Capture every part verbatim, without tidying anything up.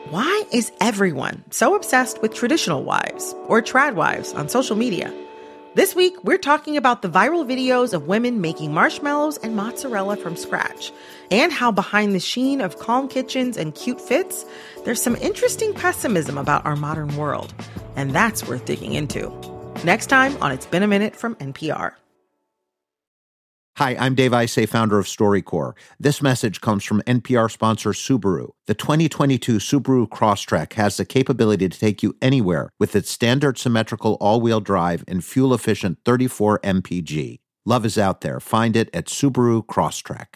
Why is everyone so obsessed with traditional wives or trad wives on social media? This week, we're talking about the viral videos of women making marshmallows and mozzarella from scratch, and how behind the sheen of calm kitchens and cute fits, there's some interesting pessimism about our modern world. And that's worth digging into. Next time on It's Been a Minute from N P R. Hi, I'm Dave Isay, founder of StoryCorps. This message comes from N P R sponsor Subaru. The twenty twenty-two Subaru Crosstrek has the capability to take you anywhere with its standard symmetrical all-wheel drive and fuel-efficient thirty-four M P G. Love is out there. Find it at Subaru Crosstrek.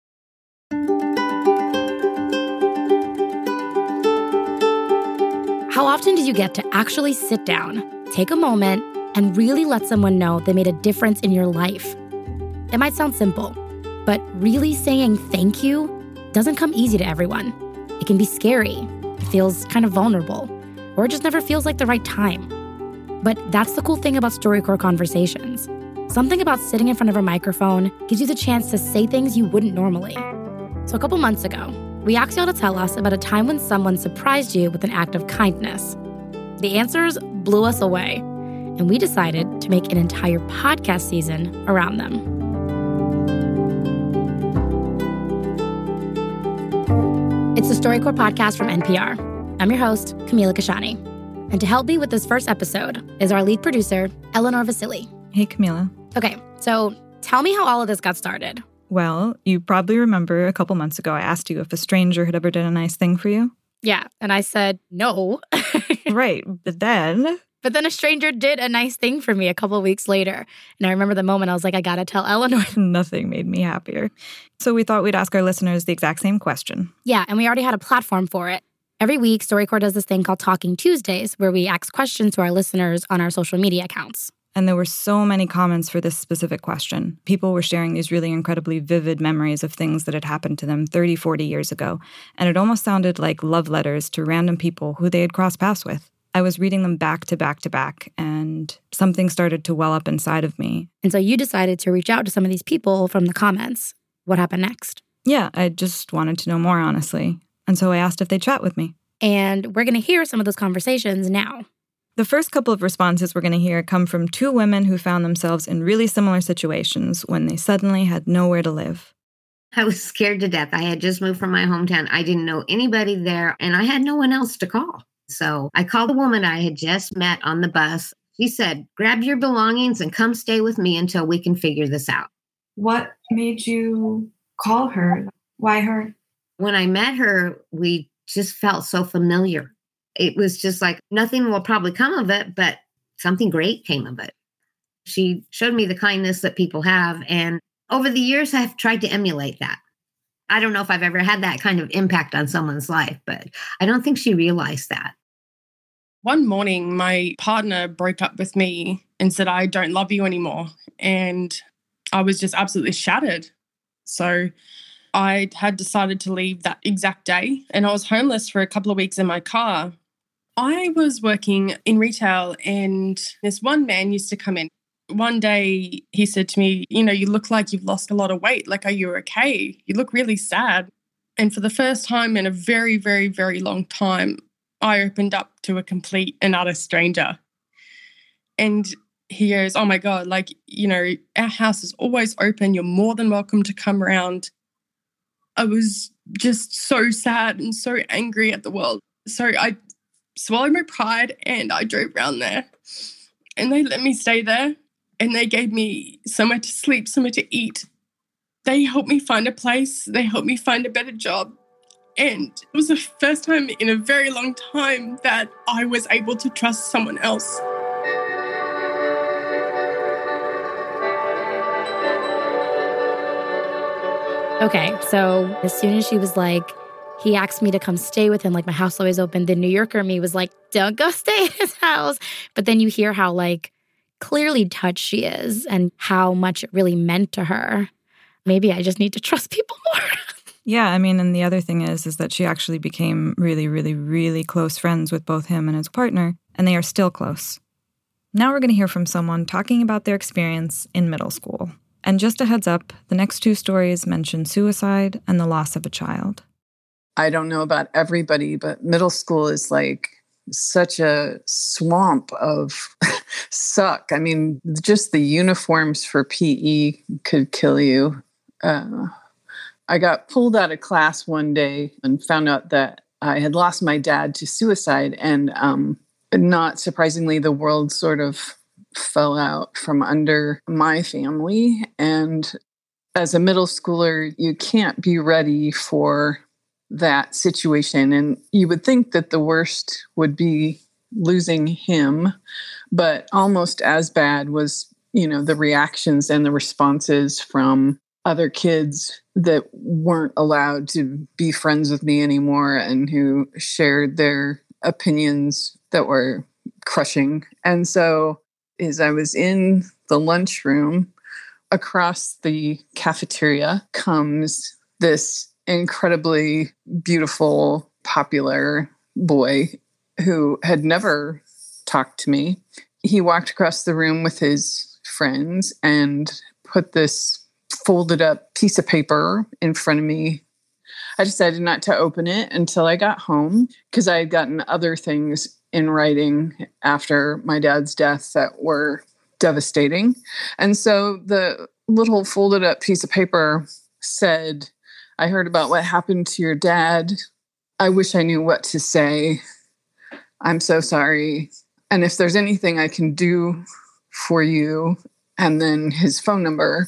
How often do you get to actually sit down, take a moment, and really let someone know they made a difference in your life? It might sound simple, but really saying thank you doesn't come easy to everyone. It can be scary, it feels kind of vulnerable, or it just never feels like the right time. But that's the cool thing about StoryCorps conversations. Something about sitting in front of a microphone gives you the chance to say things you wouldn't normally. So a couple months ago, we asked y'all to tell us about a time when someone surprised you with an act of kindness. The answers blew us away, and we decided to make an entire podcast season around them. It's the StoryCorps podcast from N P R. I'm your host, Camila Kashani. And to help me with this first episode is our lead producer, Eleanor Vasili. Hey, Camila. Okay, so tell me how all of this got started. Well, you probably remember a couple months ago I asked you if a stranger had ever done a nice thing for you. Yeah, and I said no. Right, but then... But then a stranger did a nice thing for me a couple of weeks later. And I remember the moment I was like, I gotta tell Eleanor. Nothing made me happier. So we thought we'd ask our listeners the exact same question. Yeah, and we already had a platform for it. Every week, StoryCorps does this thing called Talking Tuesdays, where we ask questions to our listeners on our social media accounts. And there were so many comments for this specific question. People were sharing these really incredibly vivid memories of things that had happened to them thirty, forty years ago. And it almost sounded like love letters to random people who they had crossed paths with. I was reading them back to back to back, and something started to well up inside of me. And so you decided to reach out to some of these people from the comments. What happened next? Yeah, I just wanted to know more, honestly. And so I asked if they'd chat with me. And we're going to hear some of those conversations now. The first couple of responses we're going to hear come from two women who found themselves in really similar situations when they suddenly had nowhere to live. I was scared to death. I had just moved from my hometown. I didn't know anybody there, and I had no one else to call. So I called a woman I had just met on the bus. She said, grab your belongings and come stay with me until we can figure this out. What made you call her? Why her? When I met her, we just felt so familiar. It was just like, nothing will probably come of it, but something great came of it. She showed me the kindness that people have. And over the years, I've tried to emulate that. I don't know if I've ever had that kind of impact on someone's life, but I don't think she realized that. One morning, my partner broke up with me and said, I don't love you anymore. And I was just absolutely shattered. So I had decided to leave that exact day, and I was homeless for a couple of weeks in my car. I was working in retail, and this one man used to come in. One day he said to me, you know, you look like you've lost a lot of weight. Like, are you okay? You look really sad. And for the first time in a very, very, very long time, I opened up to a complete and utter stranger. And he goes, oh my God, like, you know, our house is always open. You're more than welcome to come around. I was just so sad and so angry at the world. So I swallowed my pride and I drove around there, and they let me stay there, and they gave me somewhere to sleep, somewhere to eat. They helped me find a place. They helped me find a better job. And it was the first time in a very long time that I was able to trust someone else. Okay, so as soon as she was like, he asked me to come stay with him, like my house always open, the New Yorker me was like, don't go stay at his house. But then you hear how like clearly touched she is and how much it really meant to her. Maybe I just need to trust people more. Yeah, I mean, and the other thing is, is that she actually became really, really, really close friends with both him and his partner, and they are still close. Now we're going to hear from someone talking about their experience in middle school. And just a heads up, the next two stories mention suicide and the loss of a child. I don't know about everybody, but middle school is like such a swamp of suck. I mean, just the uniforms for P E could kill you. Uh, I got pulled out of class one day and found out that I had lost my dad to suicide. And um, not surprisingly, the world sort of fell out from under my family. And as a middle schooler, you can't be ready for that situation. And you would think that the worst would be losing him, but almost as bad was, you know, the reactions and the responses from other kids that weren't allowed to be friends with me anymore and who shared their opinions that were crushing. And so as I was in the lunchroom, across the cafeteria comes this incredibly beautiful, popular boy who had never talked to me. He walked across the room with his friends and put this folded up piece of paper in front of me. I decided not to open it until I got home because I had gotten other things in writing after my dad's death that were devastating. And so the little folded up piece of paper said, "I heard about what happened to your dad. I wish I knew what to say. I'm so sorry. And if there's anything I can do for you," and then his phone number.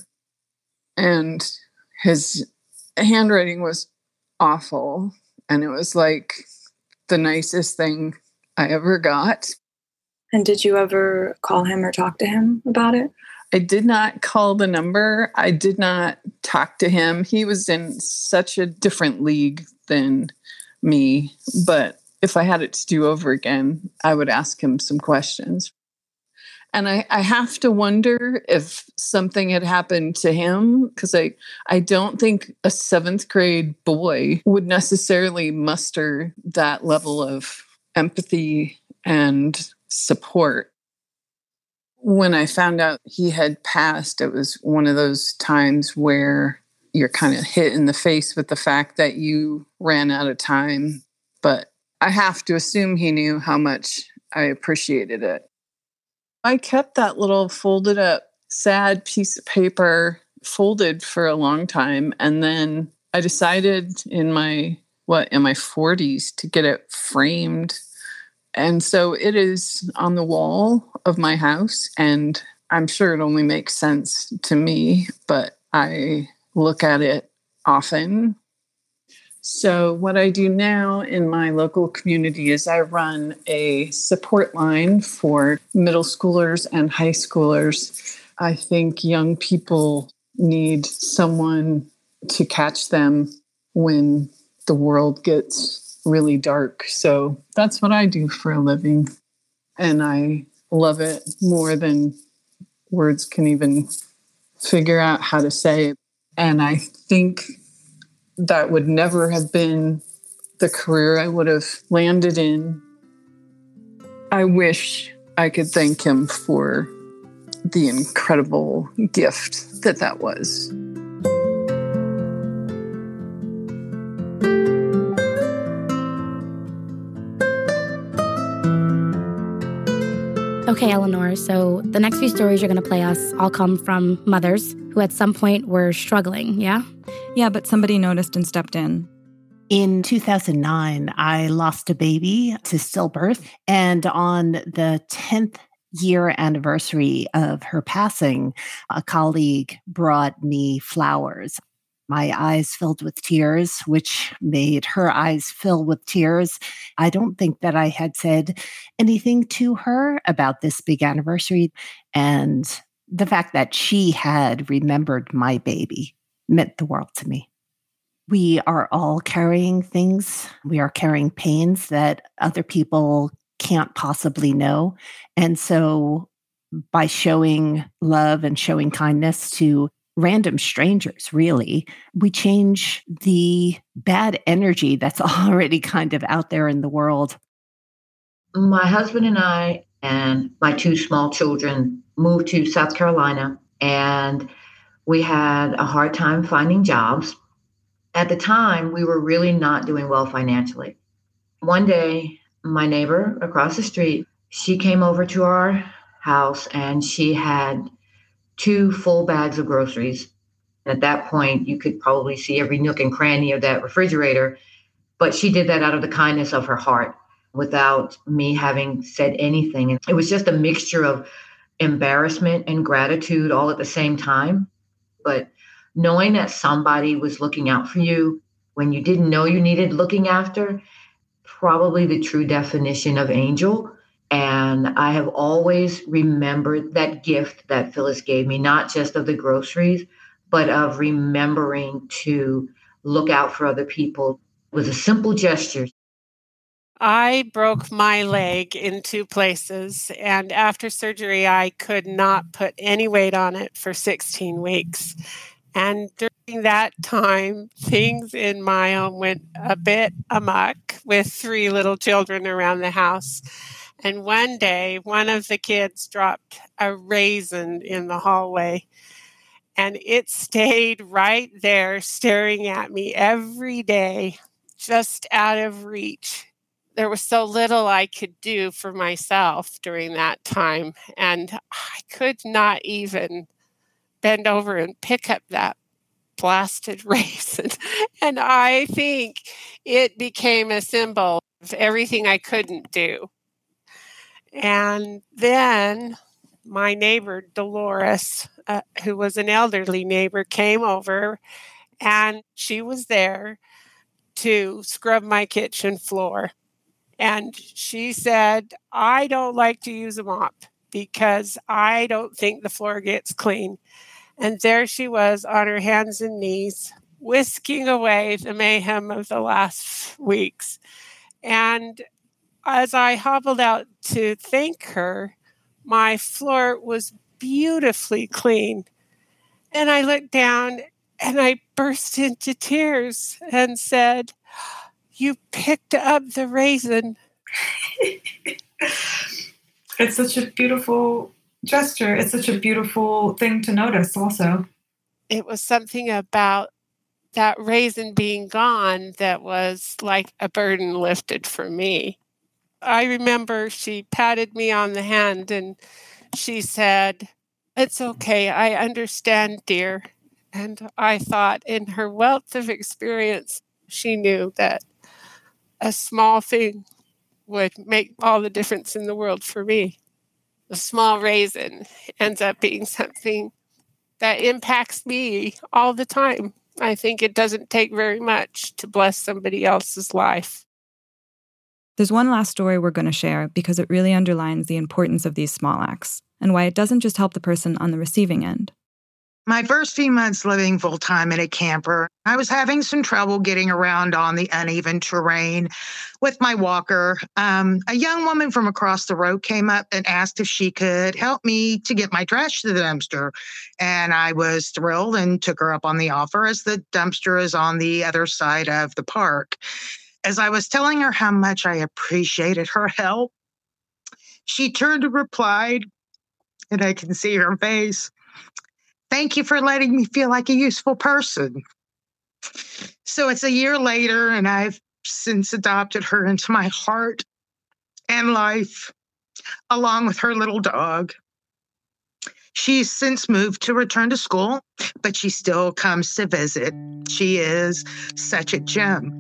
And his handwriting was awful. And it was like the nicest thing I ever got. And did you ever call him or talk to him about it? I did not call the number. I did not talk to him. He was in such a different league than me. But if I had it to do over again, I would ask him some questions. And I, I have to wonder if something had happened to him, because I, I don't think a seventh grade boy would necessarily muster that level of empathy and support. When I found out he had passed, it was one of those times where you're kind of hit in the face with the fact that you ran out of time. But I have to assume he knew how much I appreciated it. I kept that little folded up, sad piece of paper folded for a long time. And then I decided in my, what, in my forties to get it framed. And so it is on the wall of my house. And I'm sure it only makes sense to me, but I look at it often. So what I do now in my local community is I run a support line for middle schoolers and high schoolers. I think young people need someone to catch them when the world gets really dark. So that's what I do for a living. And I love it more than words can even figure out how to say. And I think that would never have been the career I would have landed in. I wish I could thank him for the incredible gift that that was. Okay, Eleanor, so the next few stories you're going to play us all come from mothers who at some point were struggling, yeah? Yeah, but somebody noticed and stepped in. In two thousand nine, I lost a baby to stillbirth. And on the tenth year anniversary of her passing, a colleague brought me flowers. My eyes filled with tears, which made her eyes fill with tears. I don't think that I had said anything to her about this big anniversary. And the fact that she had remembered my baby meant the world to me. We are all carrying things. We are carrying pains that other people can't possibly know. And so by showing love and showing kindness to random strangers, really, we change the bad energy that's already kind of out there in the world. My husband and I and my two small children moved to South Carolina, and we had a hard time finding jobs. At the time, we were really not doing well financially. One day, my neighbor across the street, she came over to our house and she had two full bags of groceries. At that point, you could probably see every nook and cranny of that refrigerator, but she did that out of the kindness of her heart without me having said anything. And it was just a mixture of embarrassment and gratitude all at the same time. But knowing that somebody was looking out for you when you didn't know you needed looking after, probably the true definition of angel. And I have always remembered that gift that Phyllis gave me, not just of the groceries, but of remembering to look out for other people. It was a simple gesture. I broke my leg in two places, and after surgery, I could not put any weight on it for sixteen weeks. And during that time, things in my home went a bit amok with three little children around the house. And one day, one of the kids dropped a raisin in the hallway, and it stayed right there staring at me every day, just out of reach. There was so little I could do for myself during that time, and I could not even bend over and pick up that blasted raisin. And I think it became a symbol of everything I couldn't do. And then my neighbor, Dolores, uh, who was an elderly neighbor, came over, and she was there to scrub my kitchen floor. And she said, I don't like to use a mop because I don't think the floor gets clean. And there she was on her hands and knees, whisking away the mayhem of the last weeks. And as I hobbled out to thank her, my floor was beautifully clean. And I looked down and I burst into tears and said, you picked up the raisin. It's such a beautiful gesture. It's such a beautiful thing to notice also. It was something about that raisin being gone that was like a burden lifted for me. I remember she patted me on the hand and she said, it's okay, I understand, dear. And I thought in her wealth of experience, she knew that a small thing would make all the difference in the world for me. A small raisin ends up being something that impacts me all the time. I think it doesn't take very much to bless somebody else's life. There's one last story we're going to share because it really underlines the importance of these small acts and why it doesn't just help the person on the receiving end. My first few months living full-time in a camper, I was having some trouble getting around on the uneven terrain with my walker. Um, a young woman from across the road came up and asked if she could help me to get my trash to the dumpster. And I was thrilled and took her up on the offer, as the dumpster is on the other side of the park. As I was telling her how much I appreciated her help, she turned and replied, and I can see her face, "Thank you for letting me feel like a useful person." So it's a year later, and I've since adopted her into my heart and life, along with her little dog. She's since moved to return to school, but she still comes to visit. She is such a gem.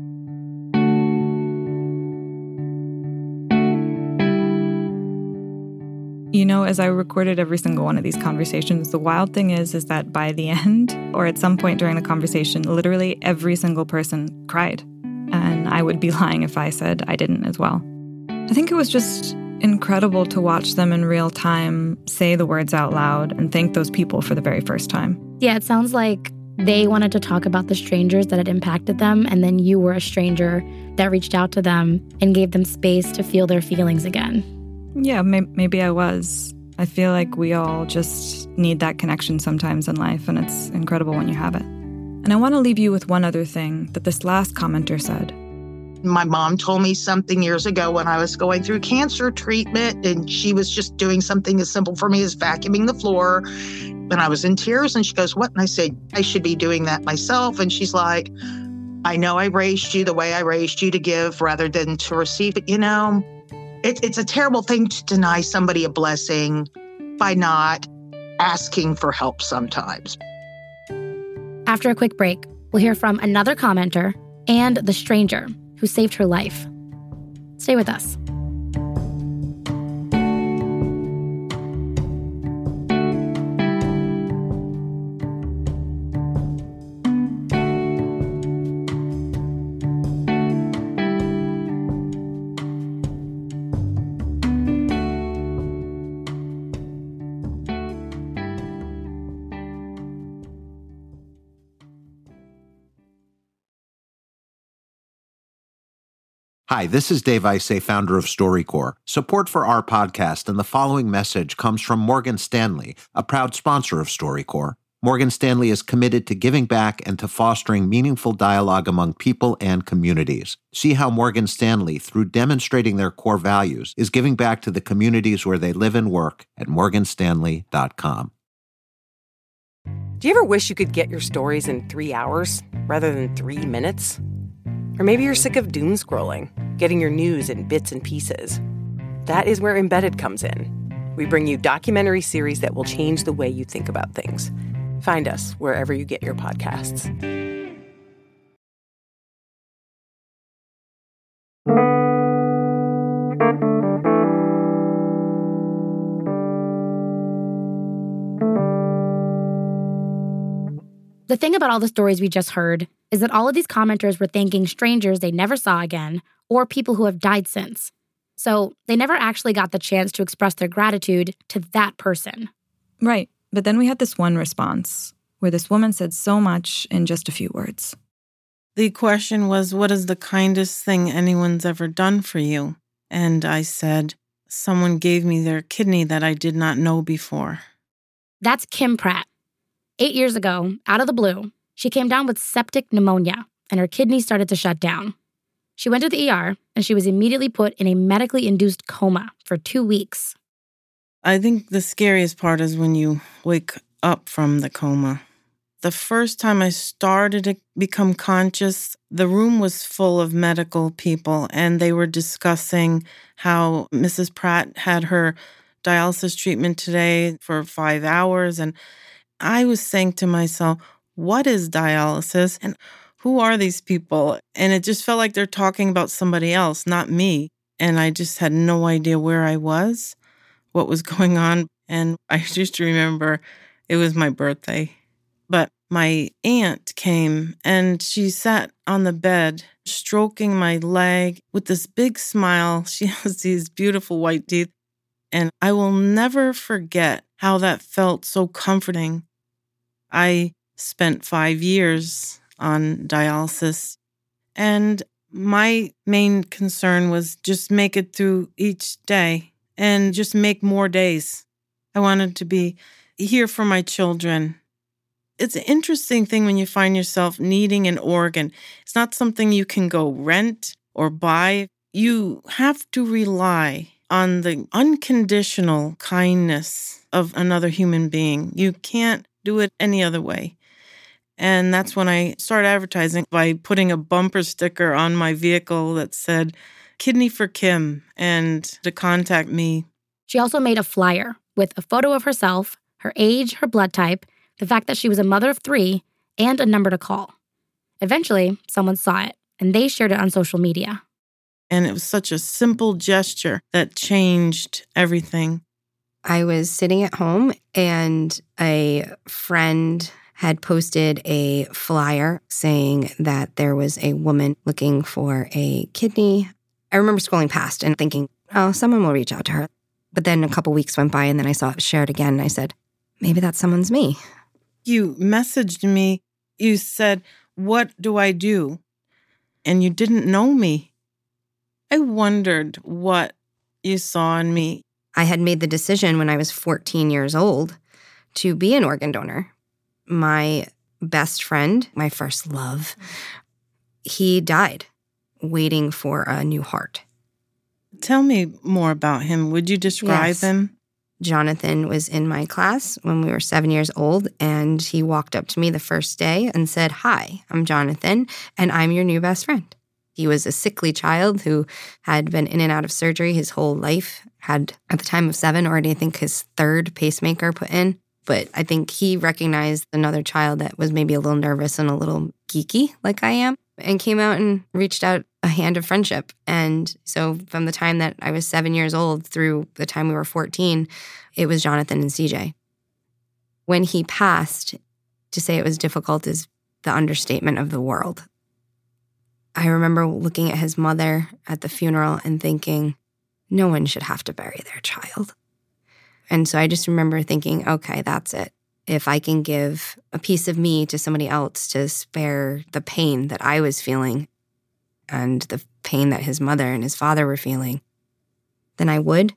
You know, as I recorded every single one of these conversations, the wild thing is, is that by the end, or at some point during the conversation, literally every single person cried. And I would be lying if I said I didn't as well. I think it was just incredible to watch them in real time say the words out loud and thank those people for the very first time. Yeah, it sounds like they wanted to talk about the strangers that had impacted them, and then you were a stranger that reached out to them and gave them space to feel their feelings again. Yeah, may- maybe I was. I feel like we all just need that connection sometimes in life, and it's incredible when you have it. And I want to leave you with one other thing that this last commenter said. My mom told me something years ago when I was going through cancer treatment, and she was just doing something as simple for me as vacuuming the floor. And I was in tears, and she goes, what? And I said, I should be doing that myself. And she's like, I know I raised you the way I raised you, to give rather than to receive it. You know, it, it's a terrible thing to deny somebody a blessing by not asking for help sometimes. After a quick break, we'll hear from another commenter and the stranger who saved her life. Stay with us. Hi, this is Dave Isay, founder of StoryCorps. Support for our podcast and the following message comes from Morgan Stanley, a proud sponsor of StoryCorps. Morgan Stanley is committed to giving back and to fostering meaningful dialogue among people and communities. See how Morgan Stanley, through demonstrating their core values, is giving back to the communities where they live and work at morgan stanley dot com. Do you ever wish you could get your stories in three hours rather than three minutes? Or maybe you're sick of doom scrolling, getting your news in bits and pieces. That is where Embedded comes in. We bring you documentary series that will change the way you think about things. Find us wherever you get your podcasts. The thing about all the stories we just heard is that all of these commenters were thanking strangers they never saw again or people who have died since. So they never actually got the chance to express their gratitude to that person. Right. But then we had this one response where this woman said so much in just a few words. The question was, what is the kindest thing anyone's ever done for you? And I said, someone gave me their kidney that I did not know before. That's Kim Pratt. Eight years ago, out of the blue, she came down with septic pneumonia, and her kidney started to shut down. She went to the E R, and she was immediately put in a medically induced coma for two weeks. I think the scariest part is when you wake up from the coma. The first time I started to become conscious, the room was full of medical people, and they were discussing how Missus Pratt had her dialysis treatment today for five hours, and I was saying to myself, what is dialysis and who are these people? And it just felt like they're talking about somebody else, not me. And I just had no idea where I was, what was going on. And I just remember it was my birthday. But my aunt came and she sat on the bed, stroking my leg with this big smile. She has these beautiful white teeth. And I will never forget how that felt so comforting. I spent five years on dialysis, and my main concern was just make it through each day and just make more days. I wanted to be here for my children. It's an interesting thing when you find yourself needing an organ. It's not something you can go rent or buy. You have to rely on the unconditional kindness of another human being. You can't do it any other way. And that's when I started advertising by putting a bumper sticker on my vehicle that said, Kidney for Kim, and to contact me. She also made a flyer with a photo of herself, her age, her blood type, the fact that she was a mother of three, and a number to call. Eventually, someone saw it, and they shared it on social media. And it was such a simple gesture that changed everything. I was sitting at home, and a friend had posted a flyer saying that there was a woman looking for a kidney. I remember scrolling past and thinking, oh, someone will reach out to her. But then a couple weeks went by, and then I saw it shared again, and I said, maybe that someone's me. You messaged me. You said, what do I do? And you didn't know me. I wondered what you saw in me. I had made the decision when I was fourteen years old to be an organ donor. My best friend, my first love, he died waiting for a new heart. Tell me more about him. Would you describe yes. him? Jonathan was in my class when we were seven years old, and he walked up to me the first day and said, "Hi, I'm Jonathan, and I'm your new best friend." He was a sickly child who had been in and out of surgery his whole life, had, at the time of seven, already, I think, his third pacemaker put in. But I think he recognized another child that was maybe a little nervous and a little geeky like I am, and came out and reached out a hand of friendship. And so from the time that I was seven years old through the time we were fourteen, it was Jonathan and C J. When he passed, to say it was difficult is the understatement of the world. I remember looking at his mother at the funeral and thinking, no one should have to bury their child. And so I just remember thinking, okay, that's it. If I can give a piece of me to somebody else to spare the pain that I was feeling and the pain that his mother and his father were feeling, then I would.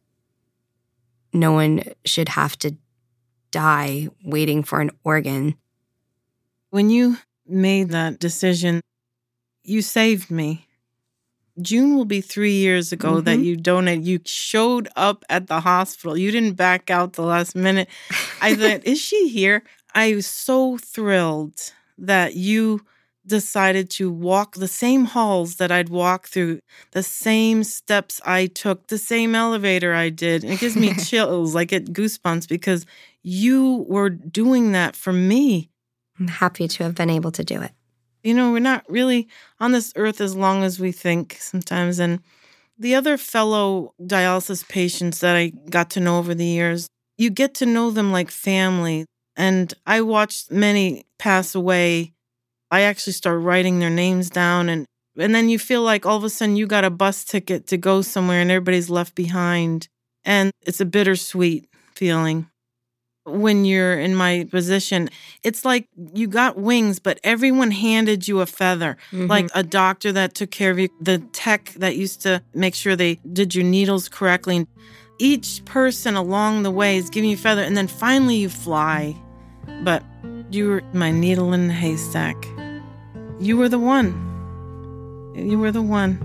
No one should have to die waiting for an organ. When you made that decision, you saved me. June will be three years ago mm-hmm. that you donated. You showed up at the hospital. You didn't back out the last minute. I thought, is she here? I was so thrilled that you decided to walk the same halls that I'd walk through, the same steps I took, the same elevator I did. And it gives me chills. I get goosebumps because you were doing that for me. I'm happy to have been able to do it. You know, we're not really on this earth as long as we think sometimes. And the other fellow dialysis patients that I got to know over the years, you get to know them like family. And I watched many pass away. I actually started writing their names down. And, and then you feel like all of a sudden you got a bus ticket to go somewhere and everybody's left behind. And it's a bittersweet feeling. When you're in my position, it's like you got wings, but everyone handed you a feather. Mm-hmm. Like a doctor that took care of you, the tech that used to make sure they did your needles correctly. Each person along the way is giving you a feather, and then finally you fly. But you were my needle in the haystack. You were the one. You were the one.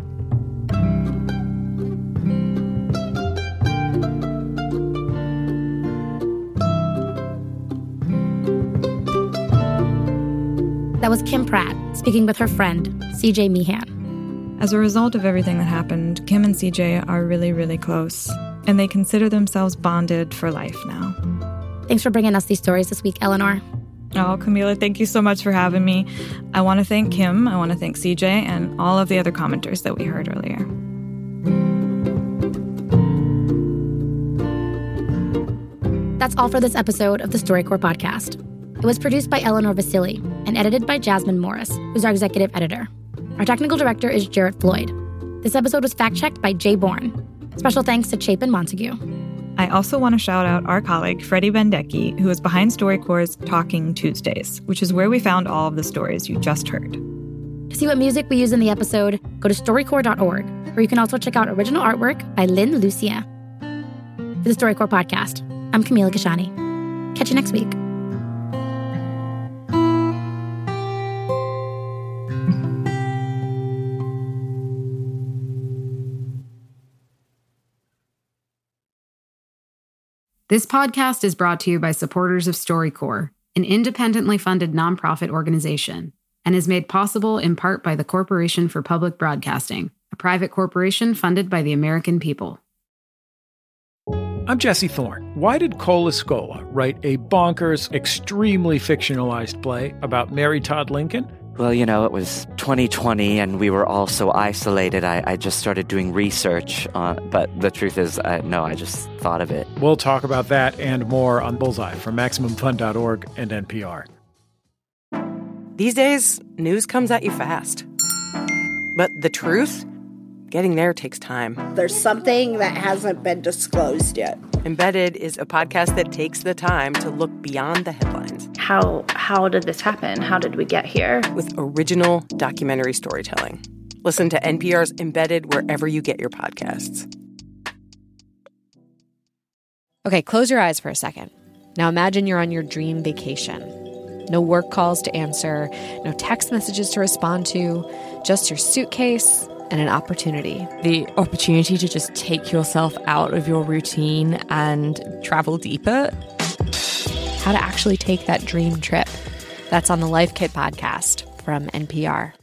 That was Kim Pratt speaking with her friend, C J Meehan. As a result of everything that happened, Kim and C J are really, really close, and they consider themselves bonded for life now. Thanks for bringing us these stories this week, Eleanor. Oh, Camila, thank you so much for having me. I want to thank Kim, I want to thank C J, and all of the other commenters that we heard earlier. That's all for this episode of the StoryCorps podcast. It was produced by Eleanor Vasili and edited by Jasmine Morris, who's our executive editor. Our technical director is Jarrett Floyd. This episode was fact-checked by Jay Bourne. Special thanks to Chapin Montague. I also want to shout out our colleague, Freddie Bendecki, who is behind StoryCorps' Talking Tuesdays, which is where we found all of the stories you just heard. To see what music we use in the episode, go to storycorps dot org, where you can also check out original artwork by Lynn Lucien. For the StoryCorps podcast, I'm Camila Kashani. Catch you next week. This podcast is brought to you by supporters of StoryCorps, an independently funded nonprofit organization, and is made possible in part by the Corporation for Public Broadcasting, a private corporation funded by the American people. I'm Jesse Thorne. Why did Cola Scola write a bonkers, extremely fictionalized play about Mary Todd Lincoln? Well, you know, it was twenty twenty and we were all so isolated. I, I just started doing research. Uh, but the truth is, I, no, I just thought of it. We'll talk about that and more on Bullseye from Maximum Fun dot org and N P R. These days, news comes at you fast. But the truth? Getting there takes time. There's something that hasn't been disclosed yet. Embedded is a podcast that takes the time to look beyond the headlines. How how did this happen? How did we get here? With original documentary storytelling. Listen to N P R's Embedded wherever you get your podcasts. Okay, close your eyes for a second. Now imagine you're on your dream vacation. No work calls to answer, no text messages to respond to, just your suitcase, and an opportunity. The opportunity to just take yourself out of your routine and travel deeper. How to actually take that dream trip. That's on the Life Kit podcast from N P R.